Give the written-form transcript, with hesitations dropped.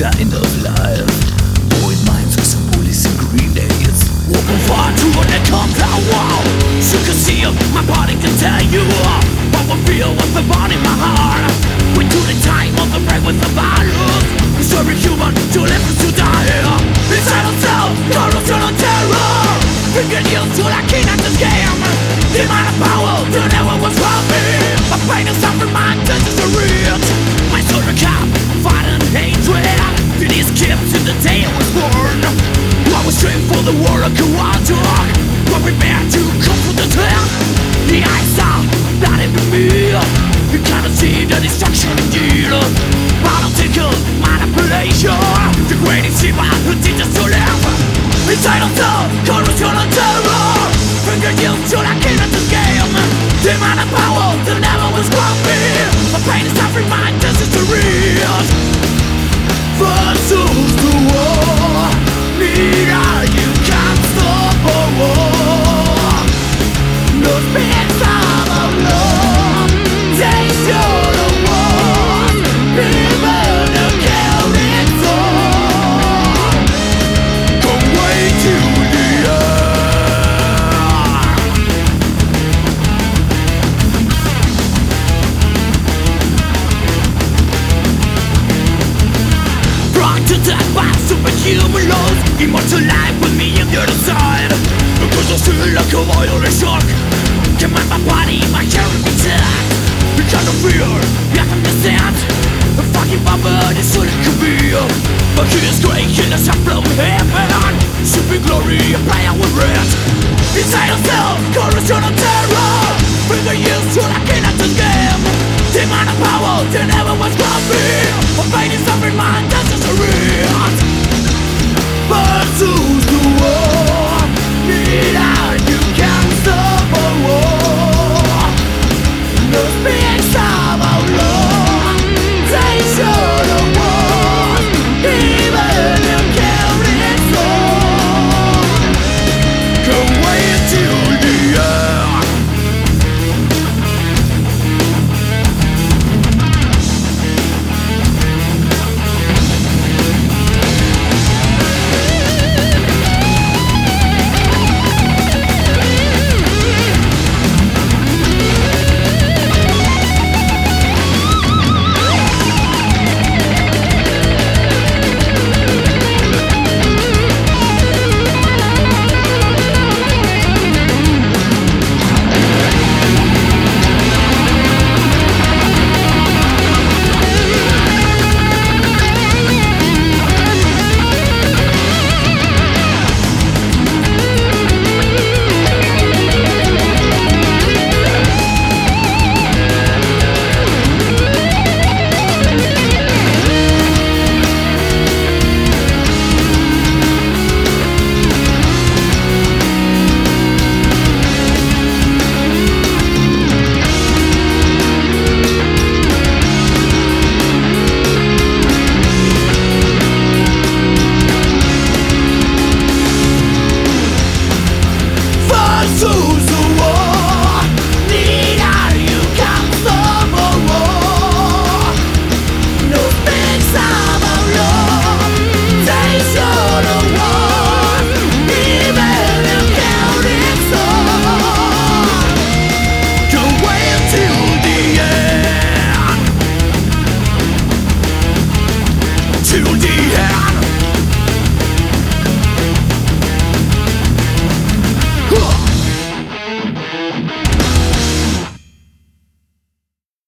sign of life. Void minds with some bullies and grenades. Walking far toward the compound wall, so you can see my body can tell you what I feel with the body in my heart. We do the time of the break with the virus. It's every human to live and to die. Inside ourselves, corruption and terror. We get used to the king of this game. The amount of power to never was from me. My pain and suffering, my intentions are reach. My soul recap, fighting hatred. It is kept since the day I was born. I was trained for the war of Kuwait. But prepared to comfort the death. The eyes are not even me. You cannot see the destruction indeed. Political manipulation. The greatest evil who teaches to live. Inside of the corruption and terror. Finger used to the king of this game. The amount of power that never was from me. My pain is suffering, my intentions to reach. Versus the war. Neither you can stop a war. No speaks of a law. Takes you to war. People to kill it all. Come way to the earth. Brought to death by superhuman laws. Immortal life with me on the other side. Because I feel like a violent shock. Command my body, my hearing intact. Because of fear, I can understand. The fucking bummer, this all it could be. But he is great, he does have from heaven. Super glory, a player with red. Inside ourselves, corruption and terror. Finger used to the king of this game. The amount of power that never was from me. My pain is suffering, my intentions are real. Versus the war. Neither you can stop a war. No speaks of a law. Takes you to war. Even you carry it all. Come way till the end. Versus the war. Neither you can stop a war. No speaks of a law. Takes you to war. Even you carry it all. Don't wait till the end. Till the end. Huh.